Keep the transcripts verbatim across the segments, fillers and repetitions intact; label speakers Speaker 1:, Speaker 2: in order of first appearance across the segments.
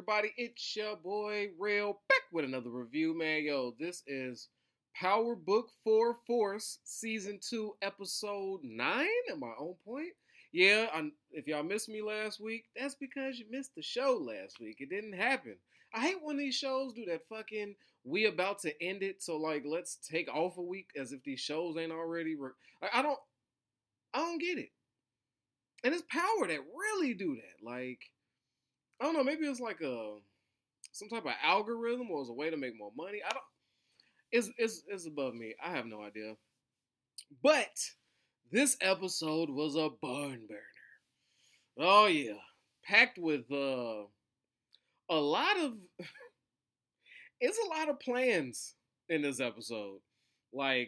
Speaker 1: everybody? It's your boy Rail back with another review, man. Yo, this is Power Book four Force Season two, Episode nine. Am I on point? Yeah, I'm, if y'all missed me last week, that's because you missed the show last week. It didn't happen. I hate when these shows do that fucking we about to end it, so like let's take off a week as if these shows ain't already. Re- I don't, I don't get it. And it's Power that really do that. Like, I don't know, maybe it's like a some type of algorithm or it's a way to make more money. I don't. It's it's it's above me. I have no idea. But this episode was a barn burner. Oh yeah, packed with uh, a lot of. It's a lot of plans in this episode. Like,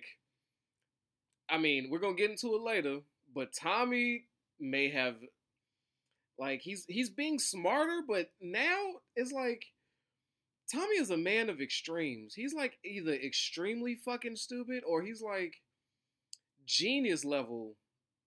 Speaker 1: I mean, we're gonna get into it later, but Tommy may have. Like, he's he's being smarter, but now it's like Tommy is a man of extremes. He's like either extremely fucking stupid or he's like genius level.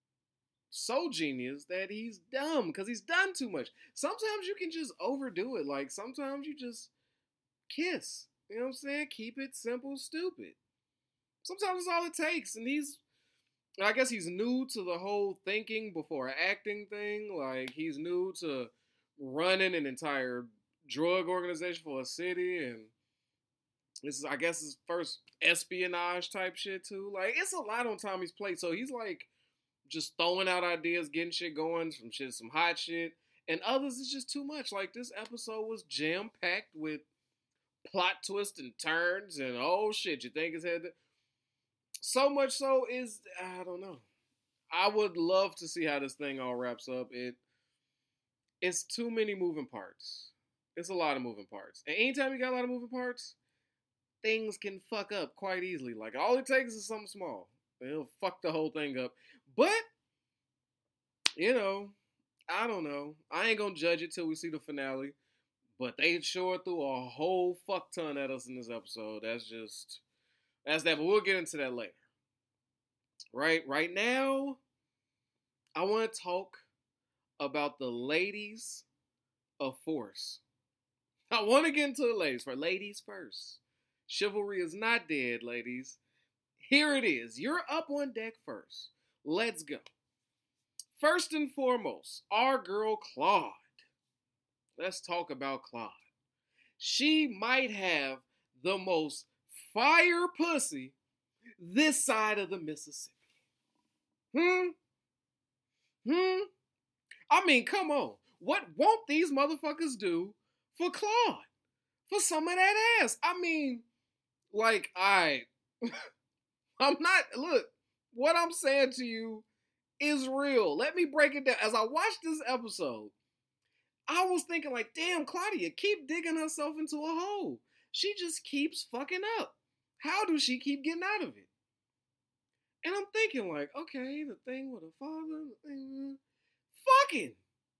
Speaker 1: So genius that he's dumb because he's done too much. Sometimes you can just overdo it. Like, sometimes you just kiss. You know what I'm saying? Keep it simple, stupid. Sometimes that's all it takes. And he's I guess he's new to the whole thinking before acting thing. Like, he's new to running an entire drug organization for a city. And this is, I guess, his first espionage type shit, too. Like, it's a lot on Tommy's plate. So he's, like, just throwing out ideas, getting shit going, some shit, some hot shit. And others, it's just too much. Like, this episode was jam-packed with plot twists and turns. And, oh, shit, you think it's had to... So much so is, I don't know. I would love to see how this thing all wraps up. It, it's too many moving parts. It's a lot of moving parts. And anytime you got a lot of moving parts, things can fuck up quite easily. Like, all it takes is something small. And it'll fuck the whole thing up. But, you know, I don't know. I ain't gonna judge it till we see the finale. But they sure threw a whole fuck ton at us in this episode. That's just... That's that, but we'll get into that later. Right? Right now, I want to talk about the ladies of Force. I want to get into the ladies first. Ladies first. Chivalry is not dead, ladies. Here it is. You're up on deck first. Let's go. First and foremost, our girl Claude. Let's talk about Claude. She might have the most fire pussy this side of the Mississippi. Hmm? Hmm? I mean, come on. What won't these motherfuckers do for Claude? For some of that ass? I mean, like, I... I'm not... Look, what I'm saying to you is real. Let me break it down. As I watched this episode, I was thinking like, damn, Claudia, keep digging herself into a hole. She just keeps fucking up. How does she keep getting out of it? And I'm thinking like, okay, the thing with her father, the thing with... Fucking!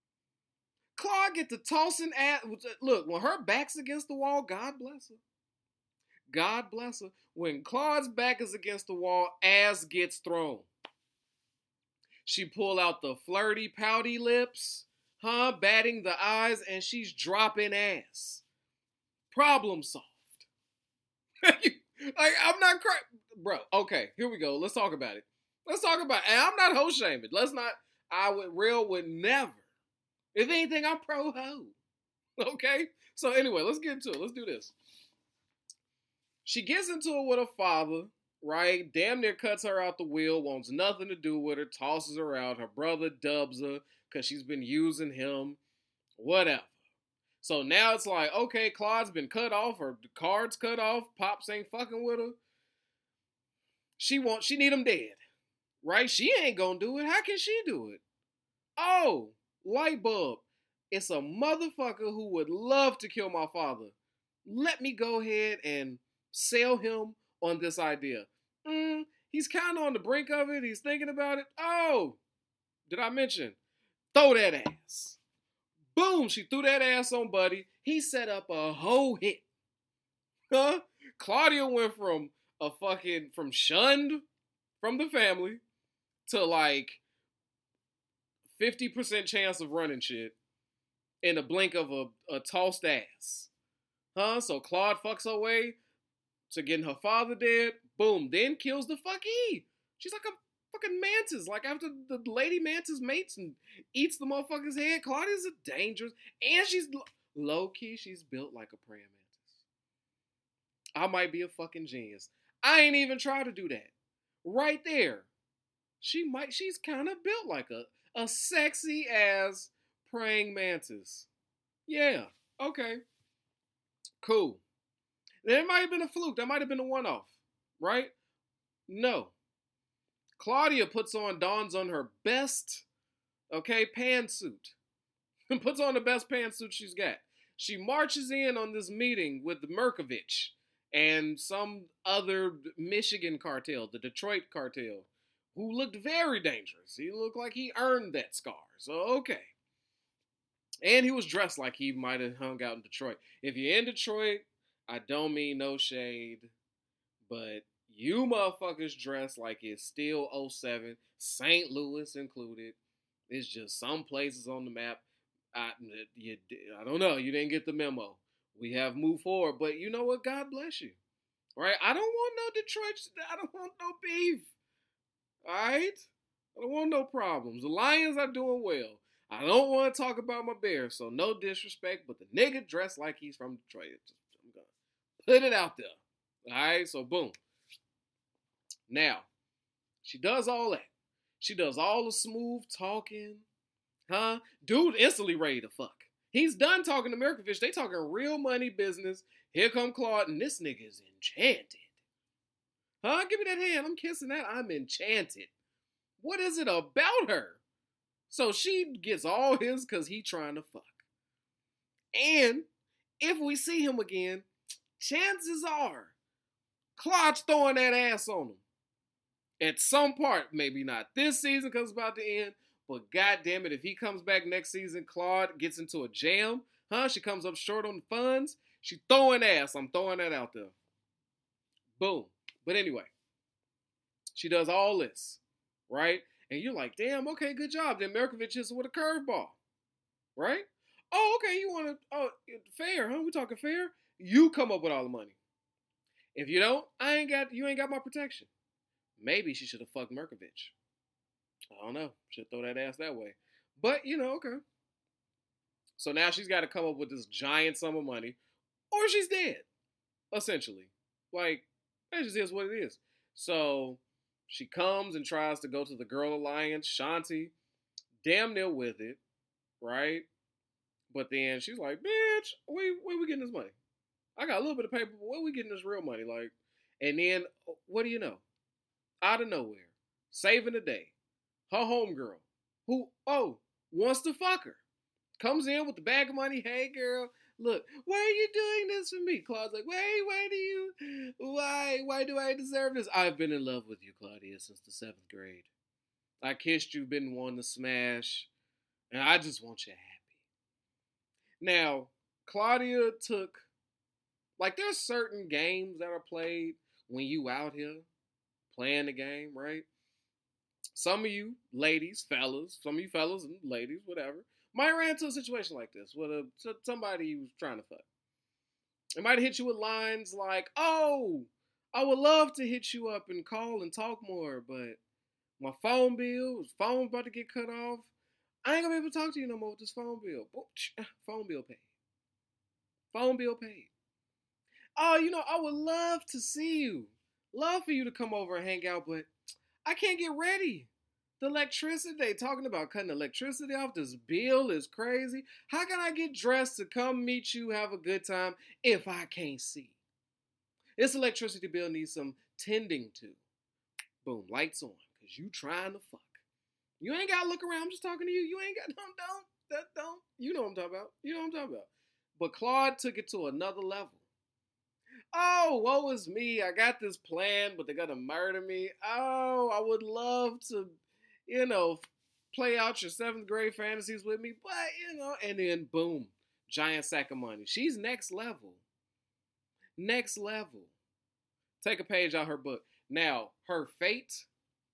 Speaker 1: Claude get the tossing ass. Look, when her back's against the wall, God bless her. God bless her. When Claude's back is against the wall, ass gets thrown. She pull out the flirty, pouty lips, huh, batting the eyes, and she's dropping ass. Problem solved. Like, I'm not crying. Bro, okay, here we go. Let's talk about it. Let's talk about it. And I'm not hoe shaming. Let's not, I would, real would never. If anything, I'm pro hoe. Okay? So anyway, let's get into it. Let's do this. She gets into it with her father, right? Damn near cuts her out the wheel, wants nothing to do with her, tosses her out. Her brother dubs her because she's been using him. Whatever. So now it's like, okay, Claude's been cut off, or the card's cut off, Pops ain't fucking with her. She want, she need him dead, right? She ain't gonna do it. How can she do it? Oh, light bulb. It's a motherfucker who would love to kill my father. Let me go ahead and sell him on this idea. Mm, he's kind of on the brink of it. He's thinking about it. Oh, did I mention? Throw that ass. Boom, she threw that ass on Buddy. He set up a whole hit. Huh? Claudia went from a fucking, from shunned from the family to like fifty percent chance of running shit in the blink of a, a tossed ass. Huh? So Claude fucks her way to getting her father dead. Boom. Then kills the fucky. She's like a fucking mantis. Like after the lady mantis mates and eats the motherfucker's head, Claudia's a dangerous. And she's low key, she's built like a praying mantis. I might be a fucking genius. I ain't even try to do that. Right there. She might, she's kind of built like a, a sexy ass praying mantis. Yeah. Okay. Cool. That might have been a fluke. That might have been a one-off. Right? No. Claudia puts on, dons on her best, okay, pantsuit. Puts on the best pantsuit she's got. She marches in on this meeting with Merkovich and some other Michigan cartel, the Detroit cartel, who looked very dangerous. He looked like he earned that scar. So, okay. And he was dressed like he might have hung out in Detroit. If you're in Detroit, I don't mean no shade, but you motherfuckers dress like it's still oh seven, Saint Louis included. It's just some places on the map. I, you, I don't know. You didn't get the memo. We have moved forward, but you know what? God bless you. Right? I don't want no Detroit. I don't want no beef. All right? I don't want no problems. The Lions are doing well. I don't want to talk about my Bears, so no disrespect, but the nigga dressed like he's from Detroit. I'm going to put it out there. All right? So, boom. Now, she does all that. She does all the smooth talking. Huh? Dude instantly ready to fuck. He's done talking to Merkovich. They talking real money business. Here come Claude, and this nigga is enchanted. Huh? Give me that hand. I'm kissing that. I'm enchanted. What is it about her? So she gets all his because he trying to fuck. And if we see him again, chances are Claude's throwing that ass on him. At some part, maybe not this season because it's about to end, but goddamn it, if he comes back next season, Claude gets into a jam, huh? She comes up short on the funds. She throwing ass. I'm throwing that out there. Boom. But anyway, she does all this, right? And you're like, damn, okay, good job. Then Merkovich hits her with a curveball, right? Oh, okay, you want to, oh, fair, huh? We talking fair? You come up with all the money. If you don't, I ain't got, you ain't got my protection. Maybe she should have fucked Merkovich. I don't know. Should throw that ass that way. But, you know, okay. So now she's got to come up with this giant sum of money, or she's dead, essentially. Like, that just is what it is. So she comes and tries to go to the Girl Alliance, Shanti, damn near with it, right? But then she's like, bitch, where, where we getting this money? I got a little bit of paper, but where we getting this real money? Like, and then, what do you know? Out of nowhere, saving the day, her homegirl, who, oh, wants to fuck her, comes in with the bag of money. Hey, girl, look, why are you doing this for me? Claude's like, wait, why do you, why, why do I deserve this? I've been in love with you, Claudia, since the seventh grade. I kissed you, been wanting to smash, and I just want you happy. Now, Claudia took, like, there's certain games that are played when you out here playing the game, right? Some of you ladies, fellas, some of you fellas and ladies, whatever, might run into a situation like this with a somebody who's trying to fuck. It might hit you with lines like, oh, I would love to hit you up and call and talk more, but my phone bill, his phone's about to get cut off. I ain't gonna be able to talk to you no more with this phone bill. Phone bill paid. Phone bill paid. Oh, you know, I would love to see you. Love for you to come over and hang out, but I can't get ready. The electricity, they talking about cutting electricity off. This bill is crazy. How can I get dressed to come meet you, have a good time, if I can't see? This electricity bill needs some tending to. Boom, lights on, because you trying to fuck. You ain't got to look around. I'm just talking to you. You ain't got, don't, don't, that don't. You know what I'm talking about. You know what I'm talking about. But Claude took it to another level. Oh, woe is me. I got this plan, but they're going to murder me. Oh, I would love to, you know, play out your seventh grade fantasies with me. But, you know, and then boom, giant sack of money. She's next level. Next level. Take a page out her book. Now, her fate,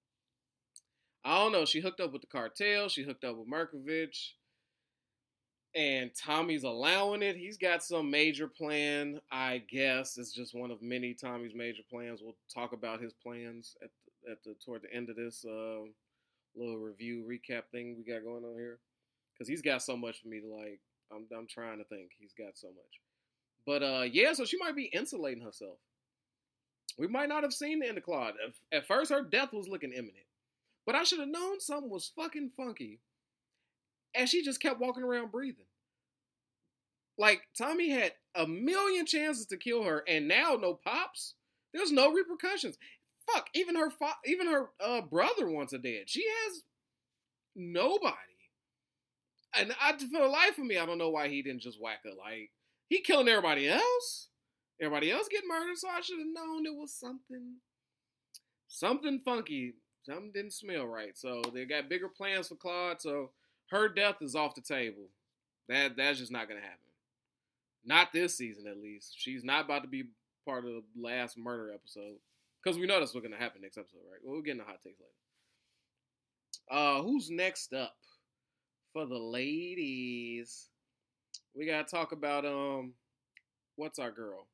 Speaker 1: I don't know. She hooked up with the cartel. She hooked up with Merkovich. And Tommy's allowing it. He's got some major plan, I guess. It's just one of many Tommy's major plans. We'll talk about his plans at the, at the toward the end of this uh, little review recap thing we got going on here, because he's got so much for me to like. I'm I'm trying to think. He's got so much, but uh, yeah. So she might be insulating herself. We might not have seen the end of Claude. At first, her death was looking imminent, but I should have known something was fucking funky. And she just kept walking around breathing. Like, Tommy had a million chances to kill her, and now no pops. There's no repercussions. Fuck, even her fa- even her uh, brother wants her dead. She has nobody. And I, for the life of me, I don't know why he didn't just whack her. Like, he killing everybody else. Everybody else getting murdered, so I should have known it was something, something funky. Something didn't smell right. So they got bigger plans for Claude, so her death is off the table. That that's just not gonna happen. Not this season, at least. She's not about to be part of the last murder episode, because we know that's what's gonna happen next episode, right? Well, we'll get into hot takes later. Uh, who's next up for the ladies? We gotta talk about um, what's our girl?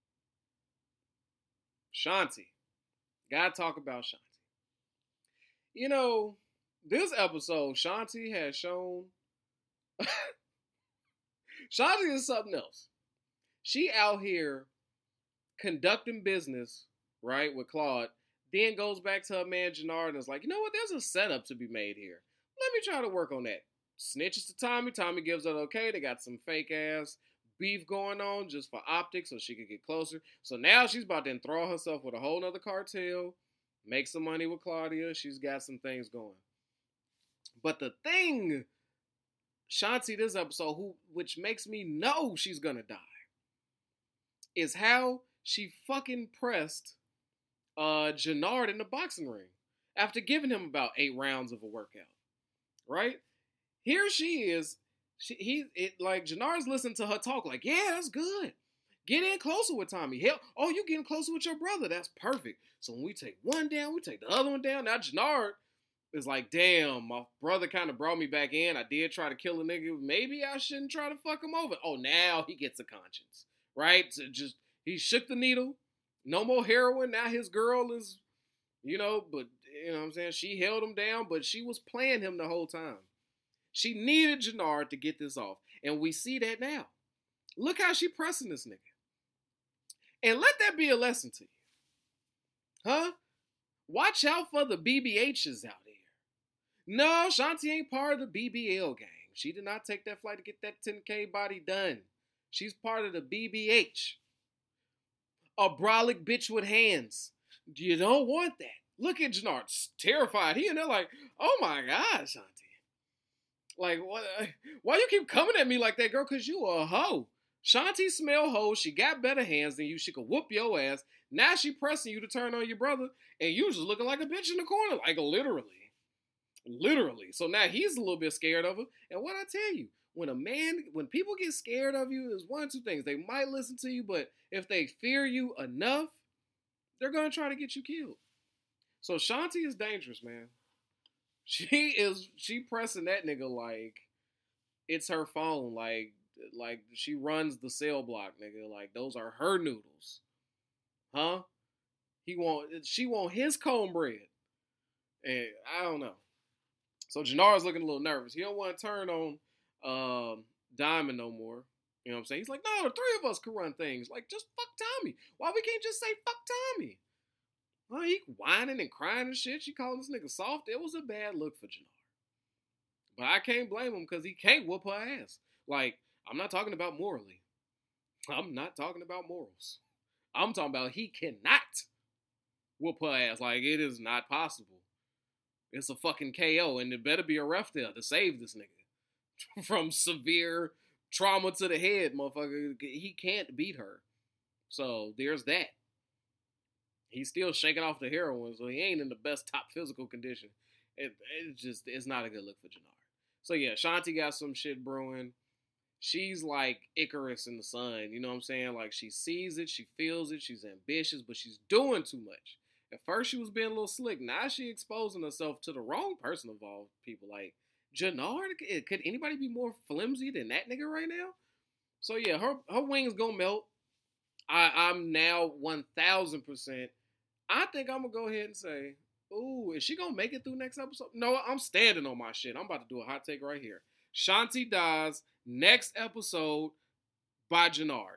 Speaker 1: Shanti. Gotta talk about Shanti. You know, this episode, Shanti has shown. Shanti is something else. She out here conducting business, right, with Claude, then goes back to her man Jenard and is like, you know what, there's a setup to be made here. Let me try to work on that. Snitches to Tommy. Tommy gives it okay. They got some fake ass beef going on just for optics so she could get closer. So now she's about to enthrall herself with a whole nother cartel, make some money with Claudia. She's got some things going. But the thing, Shanti, this episode, who which makes me know she's gonna die, is how she fucking pressed uh, Jenard in the boxing ring after giving him about eight rounds of a workout. Right? Here she is. She, he it like Jenard's listening to her talk like, yeah, that's good. Get in closer with Tommy. Hell, oh, you getting closer with your brother. That's perfect. So when we take one down, we take the other one down. Now Jenard is like, damn, my brother kind of brought me back in. I did try to kill a nigga. Maybe I shouldn't try to fuck him over. Oh, now he gets a conscience. Right? So just he shook the needle. No more heroin. Now his girl is, you know, but you know what I'm saying? She held him down, but she was playing him the whole time. She needed Jenard to get this off. And we see that now. Look how she pressing this nigga. And let that be a lesson to you. Huh? Watch out for the B B H's out here. No, Shanti ain't part of the B B L gang. She did not take that flight to get that ten K body done. She's part of the B B H. A brolic bitch with hands. You don't want that. Look at Jenard, terrified. He and they're like, oh my God, Shanti. Like, what? Why you keep coming at me like that, girl? Because you a hoe. Shanti smell hoes. She got better hands than you. She could whoop your ass. Now she pressing you to turn on your brother. And you just looking like a bitch in the corner. Like, literally. Literally. So now he's a little bit scared of her. And what I tell you, when a man, when people get scared of you, there's one or two things. They might listen to you, but if they fear you enough, they're going to try to get you killed. So Shanti is dangerous, man. She is, she pressing that nigga like it's her phone. Like, like she runs the cell block, nigga. Like, those are her noodles. Huh? He want, she want his cornbread. And I don't know. So Jenard's looking a little nervous. He don't want to turn on um, Diamond no more. You know what I'm saying? He's like, no, the three of us could run things. Like, just fuck Tommy. Why we can't just say fuck Tommy? Well, he whining and crying and shit. She calling this nigga soft. It was a bad look for Jenard. But I can't blame him because he can't whoop her ass. Like, I'm not talking about morally. I'm not talking about morals. I'm talking about he cannot whoop her ass. Like, it is not possible. It's a fucking K O, and there better be a ref there to save this nigga from severe trauma to the head, motherfucker. He can't beat her. So, there's that. He's still shaking off the heroin, so he ain't in the best top physical condition. It, it's just, it's not a good look for Jenard. So yeah, Shanti got some shit brewing. She's like Icarus in the sun, you know what I'm saying? Like, she sees it, she feels it, she's ambitious, but she's doing too much. At first she was being a little slick. Now she exposing herself to the wrong person of all people. Like, Jannard, could anybody be more flimsy than that nigga right now? So yeah, her her wings gonna melt. I, I'm now one thousand percent. I think I'm gonna go ahead and say, ooh, is she gonna make it through next episode? No, I'm standing on my shit. I'm about to do a hot take right here. Shanti dies next episode by Jannard.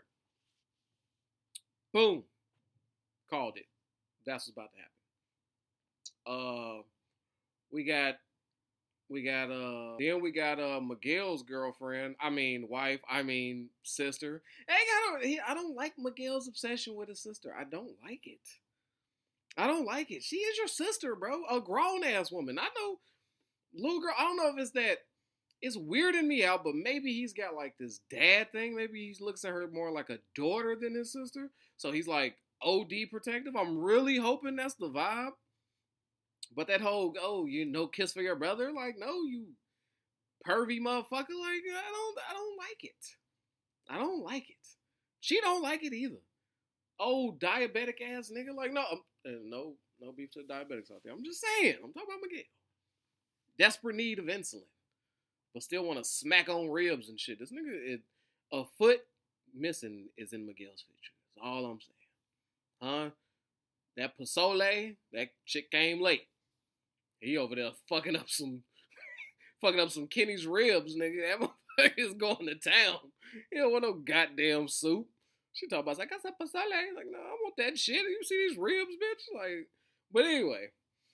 Speaker 1: Boom. Called it. That's what's about to happen. Uh, we got, we got, uh, then we got, uh, Miguel's girlfriend. I mean, wife. I mean, sister. Hey, I don't, I don't like Miguel's obsession with his sister. I don't like it. I don't like it. She is your sister, bro. A grown ass woman. I know, little girl. I don't know if it's that. It's weirding me out, but maybe he's got like this dad thing. Maybe he looks at her more like a daughter than his sister. So he's like O D protective. I'm really hoping that's the vibe. But that whole, oh, you know, kiss for your brother? Like, no, you pervy motherfucker. Like, I don't, I don't like it. I don't like it. She don't like it either. Oh, diabetic ass nigga. Like, no, um, no, no beef to diabetics out there. I'm just saying. I'm talking about Miguel. Desperate need of insulin. But still want to smack on ribs and shit. This nigga, is, a foot missing is in Miguel's future. That's all I'm saying. Huh? That Pasole, that chick came late. He over there fucking up some, fucking up some Kenny's ribs, nigga. That motherfucker is going to town. He don't want no goddamn soup. She talking about, like, I said Pasole. Like, no, I want that shit. You see these ribs, bitch? Like, but anyway.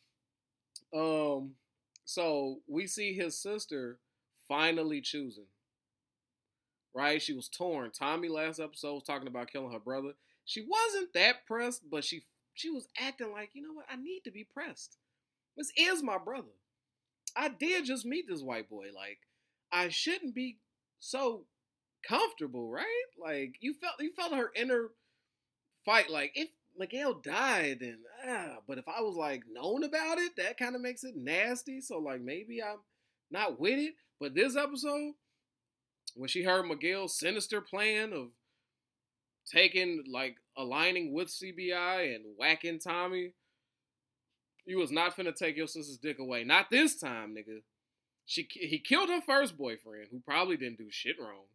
Speaker 1: Um, so we see his sister finally choosing. Right? She was torn. Tommy last episode was talking about killing her brother. She wasn't that pressed, but she she was acting like, you know what? I need to be pressed. This is my brother. I did just meet this white boy. Like, I shouldn't be so comfortable, right? Like, you felt you felt her inner fight. Like, if Miguel died, then ah, but if I was like known about it, that kind of makes it nasty. So like maybe I'm not with it. But this episode, when she heard Miguel's sinister plan of taking, like, aligning with C B I and whacking Tommy, you was not finna take your sister's dick away. Not this time, nigga. She he killed her first boyfriend, who probably didn't do shit wrong.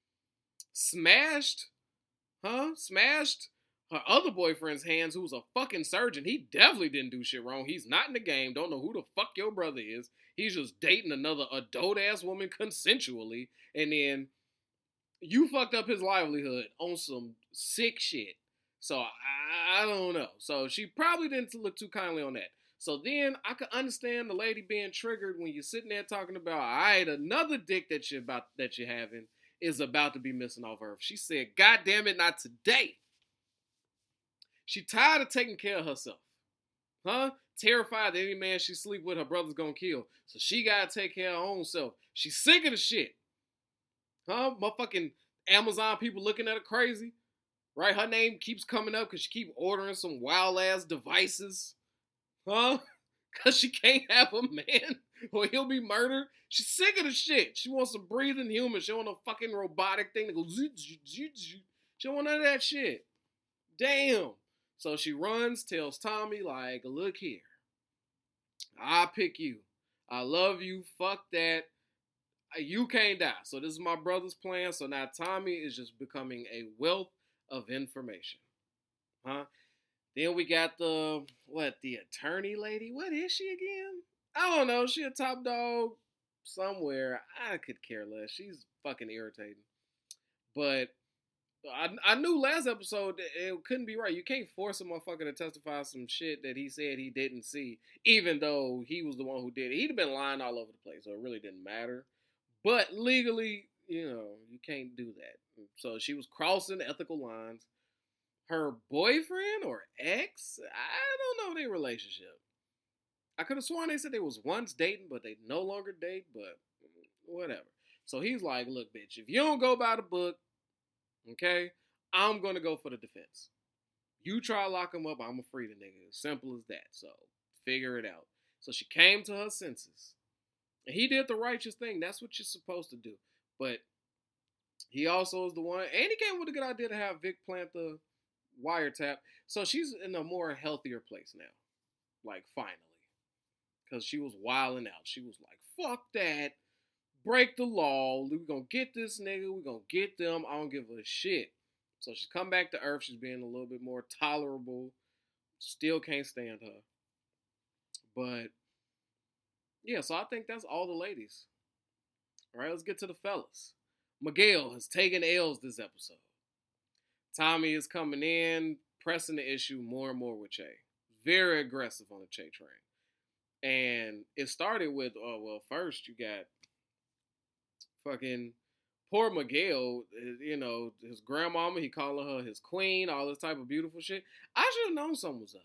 Speaker 1: Smashed, huh? Smashed her other boyfriend's hands, who was a fucking surgeon. He definitely didn't do shit wrong. He's not in the game. Don't know who the fuck your brother is. He's just dating another adult-ass woman consensually. And then you fucked up his livelihood on some sick shit. So, I, I don't know. So, she probably didn't look too kindly on that. So, then I could understand the lady being triggered when you're sitting there talking about, all right, another dick that you're, about, that you're having is about to be missing off Earth. She said, God damn it, not today. She tired of taking care of herself. Huh? Terrified that any man she sleep with, her brother's gonna kill. So she gotta take care of her own self. She's sick of the shit. Huh? Motherfucking Amazon people looking at her crazy. Right? Her name keeps coming up because she keep ordering some wild ass devices. Huh? Because she can't have a man or he'll be murdered. She's sick of the shit. She wants a breathing human. She don't want a fucking robotic thing that goes zoot, zoot, zoot, zoot. She don't want none of that shit. Damn. So she runs, tells Tommy, like, look here. I pick you. I love you. Fuck that. You can't die. So this is my brother's plan. So now Tommy is just becoming a wealth of information. Huh? Then we got the, what, the attorney lady? What is she again? I don't know. She a top dog somewhere. I could care less. She's fucking irritating. But I, I knew last episode that it couldn't be right. You can't force a motherfucker to testify some shit that he said he didn't see, even though he was the one who did it. He'd have been lying all over the place, so it really didn't matter. But legally, you know, you can't do that. So she was crossing ethical lines. Her boyfriend or ex, I don't know their relationship. I could have sworn they said they was once dating, but they no longer date, but whatever. So he's like, look, bitch, if you don't go by the book, okay, I'm going to go for the defense. You try to lock him up, I'm going to free the nigga. Simple as that. So, figure it out. So, she came to her senses. And he did the righteous thing. That's what you're supposed to do. But he also is the one, and he came with a good idea to have Vic plant the wiretap. So, she's in a more healthier place now. Like, finally. Because she was wilding out. She was like, fuck that. break the law. We gonna get this nigga. We gonna get them. I don't give a shit. So she's come back to Earth. She's being a little bit more tolerable. Still can't stand her. But yeah, so I think that's all the ladies. All right, let's get to the fellas. Miguel has taken L's this episode. Tommy is coming in, pressing the issue more and more with Che. Very aggressive on the Che train. And it started with, oh, well, first you got fucking poor Miguel, you know, his grandmama, he calling her his queen, all this type of beautiful shit. I should have known something was up.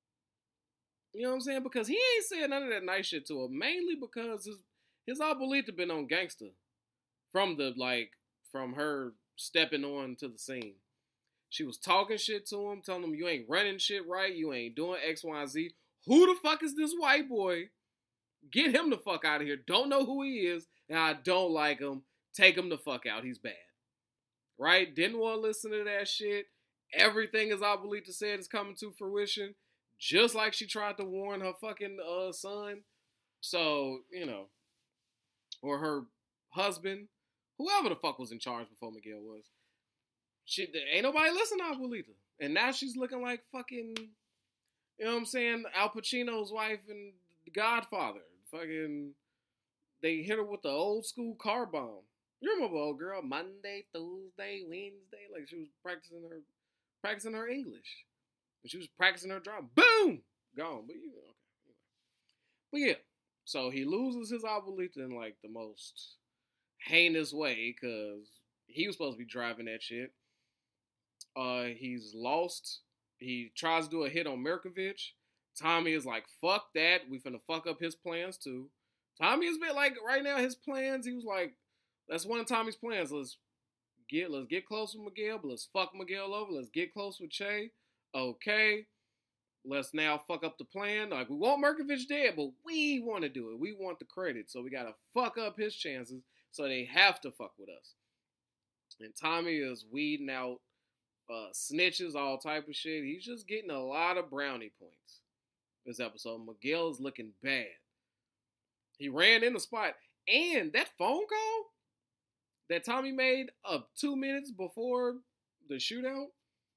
Speaker 1: You know what I'm saying? Because he ain't said none of that nice shit to her. Mainly because his, his abuelita been on gangster. From the, like, from her stepping on to the scene. She was talking shit to him, telling him, you ain't running shit right, you ain't doing X, Y, and Z. Who the fuck is this white boy? Get him the fuck out of here. Don't know who he is, and I don't like him. Take him the fuck out. He's bad. Right? Didn't want to listen to that shit. Everything, as Abuelita said, is coming to fruition. Just like she tried to warn her fucking uh, son. So, you know. Or her husband. Whoever the fuck was in charge before Miguel was. She, ain't nobody listen to Abuelita. And now she's looking like fucking, you know what I'm saying, Al Pacino's wife and The Godfather. Fucking, they hit her with the old school car bomb. You remember, old girl, Monday, Tuesday, Wednesday, like she was practicing her, practicing her English. And she was practicing her drama. Boom! Gone. But you know, okay. But yeah, so he loses his Abuelita in like the most heinous way because he was supposed to be driving that shit. Uh, he's lost. He tries to do a hit on Mirkovich. Tommy is like, fuck that. We finna fuck up his plans too. Tommy has been like, right now, his plans, he was like, that's one of Tommy's plans. Let's get let's get close with Miguel, but let's fuck Miguel over. Let's get close with Che. Okay. Let's now fuck up the plan. Like, we want Mirkovich dead, but we want to do it. We want the credit. So we gotta fuck up his chances so they have to fuck with us. And Tommy is weeding out uh, snitches, all type of shit. He's just getting a lot of brownie points this episode. Miguel is looking bad. He ran in the spot. And that phone call that Tommy made up two minutes before the shootout,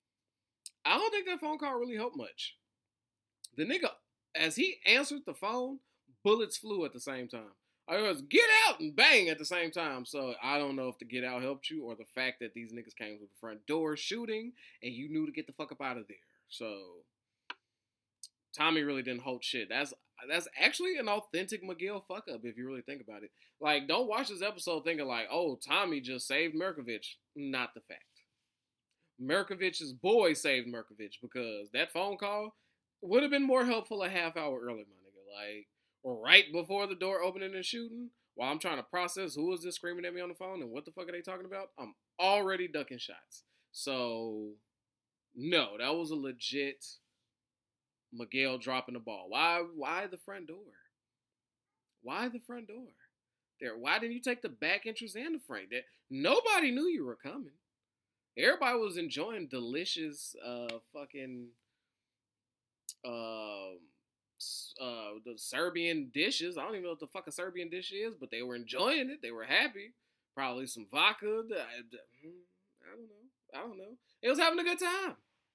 Speaker 1: I don't think that phone call really helped much. The nigga, as he answered the phone, bullets flew at the same time. I was, get out, and bang at the same time. So I don't know if the get out helped you or the fact that these niggas came to the front door shooting and you knew to get the fuck up out of there. So Tommy really didn't hold shit. That's that's actually an authentic Miguel fuck up if you really think about it. Like, don't watch this episode thinking like, oh, Tommy just saved Mirkovich. Not the fact. Mirkovich's boy saved Mirkovich because that phone call would have been more helpful a half hour earlier, my nigga. Like, or right before the door opening and shooting, while I'm trying to process who is this screaming at me on the phone and what the fuck are they talking about, I'm already ducking shots. So, no, that was a legit Miguel dropping the ball. Why Why the front door? Why the front door? There. Why didn't you take the back entrance and the front? That nobody knew you were coming. Everybody was enjoying delicious uh fucking um uh, uh the Serbian dishes. I don't even know what the fuck a Serbian dish is, but they were enjoying it. They were happy. Probably some vodka. I, I don't know. I don't know. It was having a good time.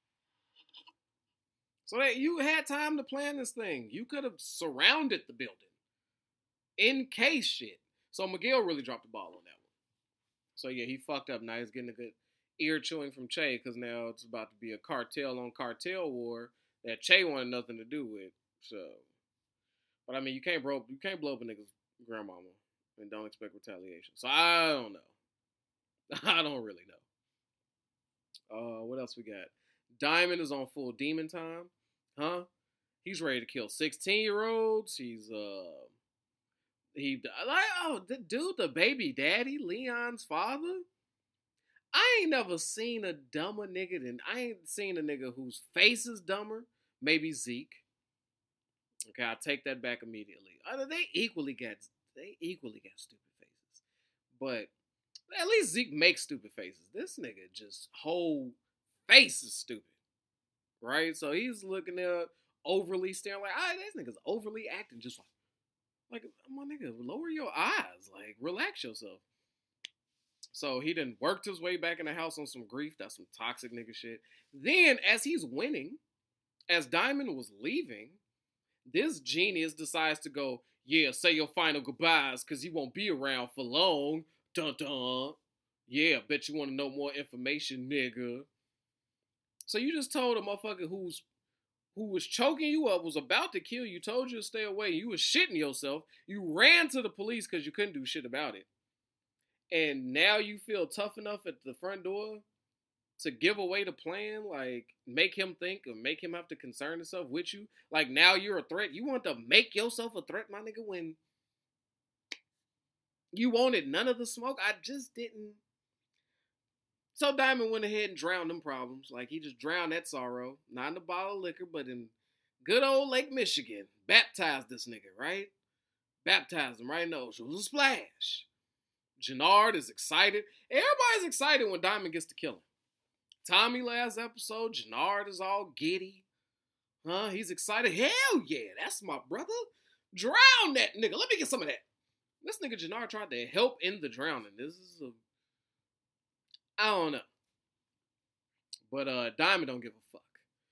Speaker 1: So that you had time to plan this thing. You could have surrounded the building in case shit. So Miguel really dropped the ball on that one. So yeah, he fucked up. Now he's getting a good ear chewing from Che because now it's about to be a cartel on cartel war that Che wanted nothing to do with. So, but I mean, you can't blow you can't blow up a nigga's grandmama and don't expect retaliation. So I don't know. I don't really know. Uh, what else we got? Diamond is on full demon time, huh? He's ready to kill sixteen-year-olds. He's, uh, he, like, oh, the dude, the baby daddy, Leon's father. I ain't never seen a dumber nigga than, I ain't seen a nigga whose face is dumber. Maybe Zeke. Okay, I'll take that back immediately. Uh, they equally got, they equally got stupid faces. But at least Zeke makes stupid faces. This nigga just whole face is stupid, right? So he's looking at overly staring like, ah, this nigga's overly acting, just like, Like, my nigga, lower your eyes. Like, relax yourself. So he done worked his way back in the house on some grief. That's some toxic nigga shit. Then, as he's winning, as Diamond was leaving, this genius decides to go, yeah, say your final goodbyes because he won't be around for long. Dun dun. Yeah, bet you want to know more information, nigga. So you just told a motherfucker who's who was choking you up, was about to kill you, told you to stay away, you was shitting yourself, you ran to the police because you couldn't do shit about it. And now you feel tough enough at the front door to give away the plan, like make him think or make him have to concern himself with you. Like now you're a threat. You want to make yourself a threat, my nigga, when you wanted none of the smoke? I just didn't. So Diamond went ahead and drowned them problems. Like he just drowned that sorrow. Not in a bottle of liquor, but in good old Lake Michigan. Baptized this nigga, right? Baptized him right in the ocean. It was a splash. Gennard is excited. Everybody's excited when Diamond gets to kill him. Tommy last episode, Gennard is all giddy. Huh? He's excited. Hell yeah, that's my brother. Drown that nigga. Let me get some of that. This nigga Gennard tried to help in the drowning. This is a... I don't know. But uh, Diamond don't give a fuck.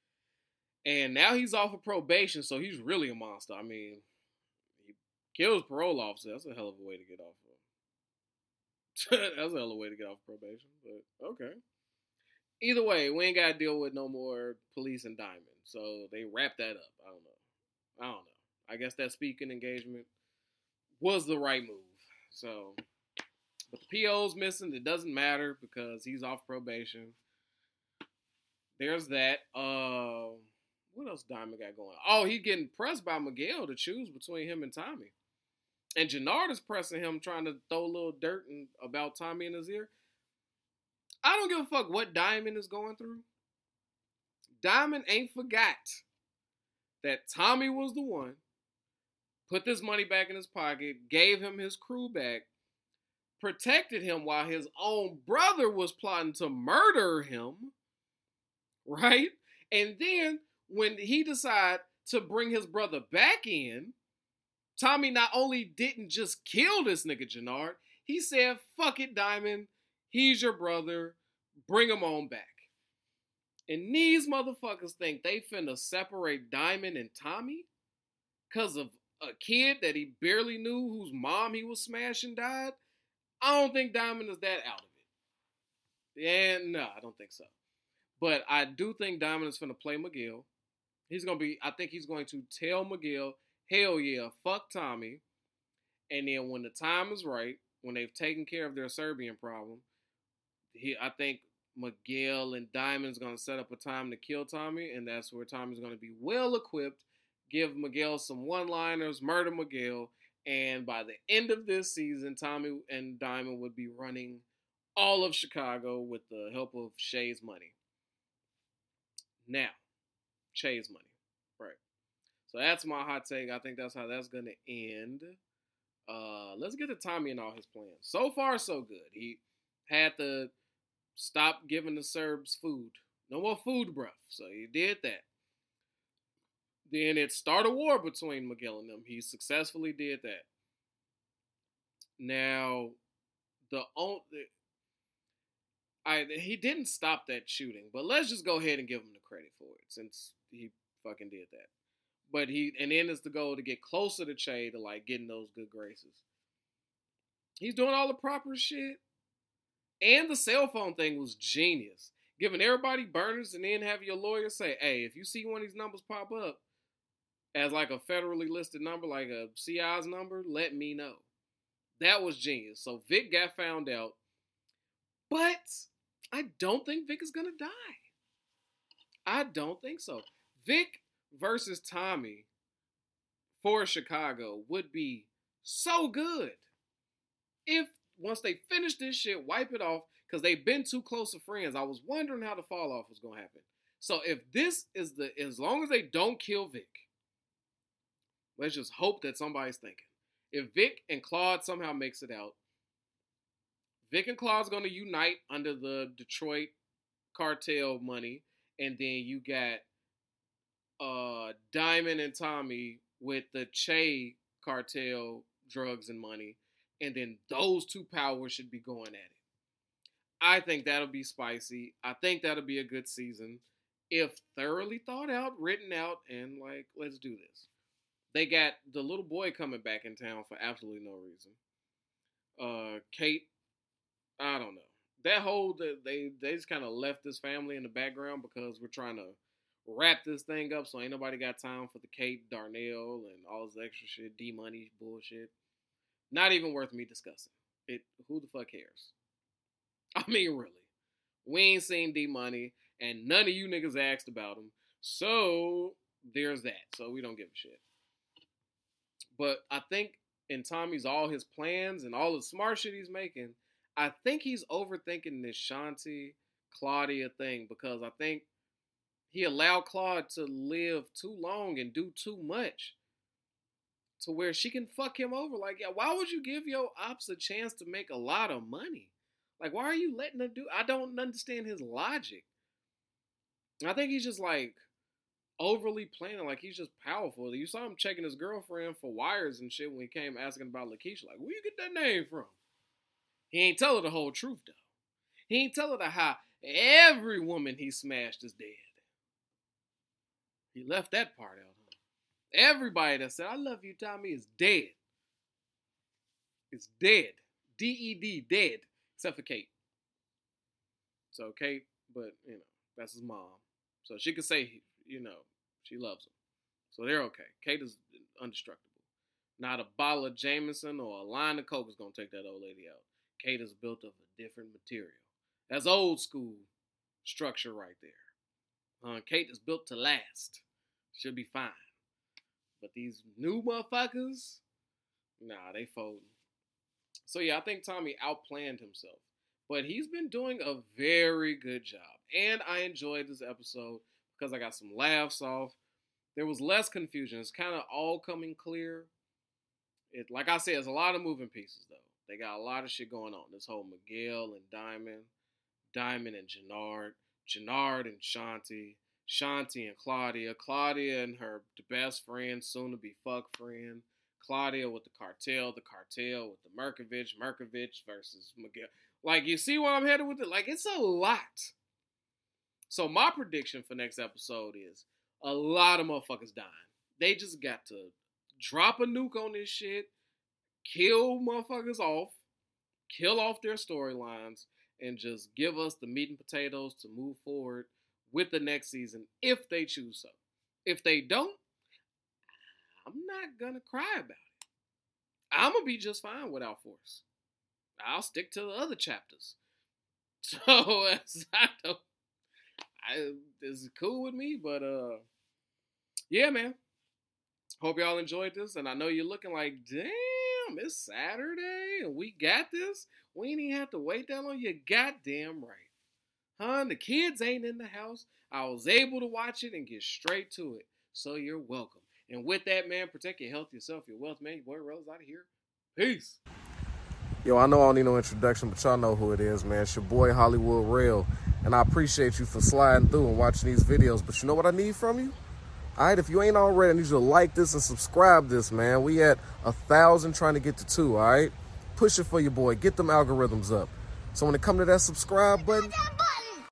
Speaker 1: And now he's off of probation, so he's really a monster. I mean, he kills parole officer. That's a hell of a way to get off of. That's a hell of a way to get off probation. But okay. Either way, we ain't got to deal with no more police and Diamond. So they wrap that up. I don't know. I don't know. I guess that speaking engagement was the right move. So, but the P O's missing. It doesn't matter because he's off probation. There's that. Uh, what else Diamond got going? Oh, he's getting pressed by Miguel to choose between him and Tommy. And Gennard is pressing him, trying to throw a little dirt in, about Tommy in his ear. I don't give a fuck what Diamond is going through. Diamond ain't forgot that Tommy was the one, put this money back in his pocket, gave him his crew back, protected him while his own brother was plotting to murder him, right? And then when he decided to bring his brother back in, Tommy not only didn't just kill this nigga Gennard, he said, fuck it, Diamond. He's your brother. Bring him on back. And these motherfuckers think they finna separate Diamond and Tommy because of a kid that he barely knew whose mom he was smashing died. I don't think Diamond is that out of it. Yeah, no, I don't think so. But I do think Diamond is finna play Miguel. He's gonna be, I think he's going to tell Miguel, hell yeah, fuck Tommy. And then when the time is right, when they've taken care of their Serbian problem, he, I think Miguel and Diamond's going to set up a time to kill Tommy, and that's where Tommy's going to be well equipped, give Miguel some one-liners, murder Miguel, and by the end of this season, Tommy and Diamond would be running all of Chicago with the help of Shay's money. Now, Shay's money, right? So that's my hot take. I think that's how that's going to end. Uh, let's get to Tommy and all his plans. So far, so good. He had to stop giving the Serbs food. No more food breath. So he did that. Then it started a war between Miguel and them. He successfully did that. Now, the only... I, he didn't stop that shooting, but let's just go ahead and give him the credit for it since he fucking did that. But he, and then it's the goal to get closer to Che to like getting those good graces. He's doing all the proper shit. And the cell phone thing was genius. Giving everybody burners and then having your lawyer say, hey, if you see one of these numbers pop up as like a federally listed number, like a C I's number, let me know. That was genius. So Vic got found out. But I don't think Vic is going to die. I don't think so. Vic versus Tommy for Chicago would be so good if once they finish this shit, wipe it off, because they've been too close of friends. I was wondering how the fall off was going to happen. So if this is the, as long as they don't kill Vic, let's just hope that somebody's thinking. If Vic and Claude somehow makes it out, Vic and Claude's going to unite under the Detroit cartel money, and then you got uh, Diamond and Tommy with the Che cartel, drugs, and money. And then those two powers should be going at it. I think that'll be spicy. I think that'll be a good season. If thoroughly thought out, written out, and like, let's do this. They got the little boy coming back in town for absolutely no reason. Uh, Kate, I don't know. That whole, they, they just kind of left this family in the background because we're trying to wrap this thing up, so ain't nobody got time for the Kate, Darnell, and all this extra shit, D-Money bullshit. Not even worth me discussing. It. Who the fuck cares? I mean, really. We ain't seen D-Money, and none of you niggas asked about him. So, there's that. So, we don't give a shit. But I think in Tommy's all his plans and all the smart shit he's making, I think he's overthinking this Shanti, Claudia thing, because I think he allowed Claude to live too long and do too much to where she can fuck him over. Like, yeah, why would you give your ops a chance to make a lot of money? Like, why are you letting her do? I don't understand his logic. I think he's just like overly planning, like he's just powerful. You saw him checking his girlfriend for wires and shit when he came asking about Lakeisha. Like, where you get that name from? He ain't tell her the whole truth, though. He ain't tell her that how every woman he smashed is dead. He left that part out. Huh? Everybody that said, I love you, Tommy, is dead. It's dead. D E D, dead. Except for Kate. So Kate, but, you know, that's his mom. So she could say, you know, she loves him. So they're okay. Kate is indestructible. Not a bottle of Jameson or a line of Coke is going to take that old lady out. Kate is built of a different material. That's old school structure right there. Uh, Kate is built to last. Should be fine. But these new motherfuckers, nah, they folding. So yeah, I think Tommy outplanned himself. But he's been doing a very good job. And I enjoyed this episode because I got some laughs off. There was less confusion. It's kind of all coming clear. It, like I said, there's a lot of moving pieces, though. They got a lot of shit going on. This whole Miguel and Diamond. Diamond and Jannard. Jannard and Shanti. Shanti and Claudia. Claudia and her best friend, soon-to-be fuck friend. Claudia with the cartel. The cartel with the Merkovich. Merkovich versus Miguel. Like, you see where I'm headed with it? Like, it's a lot. So my prediction for next episode is a lot of motherfuckers dying. They just got to drop a nuke on this shit, kill motherfuckers off, kill off their storylines, and just give us the meat and potatoes to move forward with the next season if they choose so. If they don't, I'm not going to cry about it. I'm going to be just fine without Force. I'll stick to the other chapters. So, I don't, I, this is cool with me, but, uh, yeah, man. Hope y'all enjoyed this, and I know you're looking like, damn, it's Saturday, and we got this? We ain't even have to wait that long? You're goddamn right. Huh? The kids ain't in the house. I was able to watch it and get straight to it, so you're welcome. And with that, man, protect your health, yourself, your wealth, man. Your boy Rose out of here. Peace. Yo, I know I don't need no introduction, but y'all know who it is, man. It's your boy, Hollywood Rail. And I appreciate you for sliding through and watching these videos. But you know what I need from you? All right, if you ain't already, I need you to like this and subscribe this, man. We at a thousand trying to get to two, all right? Push it for your boy. Get them algorithms up. So when it come to that subscribe button,